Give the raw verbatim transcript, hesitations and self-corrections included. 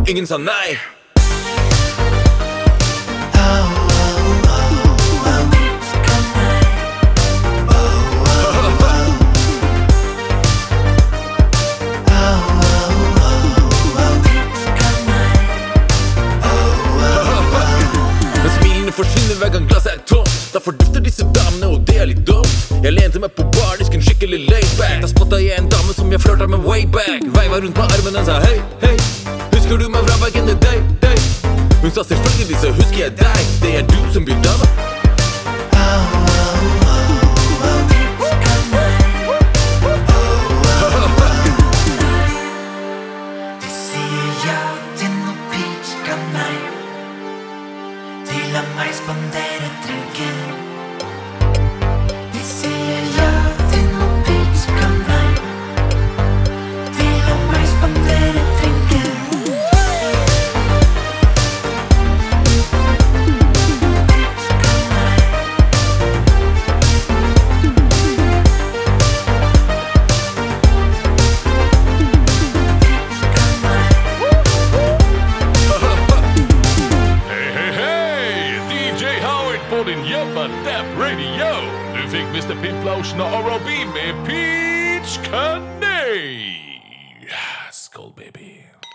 ingen sa nei. Forsvinner hver gang glasset er tomt. Da fordufter disse damene, og det er litt dumt. Jeg lente meg på bardisken skikkelig laidback. Da spottet jeg en dame som jeg flørtet med way back. Veiva rundt på armen, den sa hei, hei. Husker du meg fra back in the day, day? Hun sa selvfølgelig, så husker jeg deg. Det er du som blir dama. De sier ja til noe peach kan meg. La meg spandere drinken. De sier ja til noe peach kan meg. De la meg spandere drinken. På din Jabba Dap Radio. Du fikk mister Pimp-Lotion og Oral-B med Peach Canay. Skål, baby.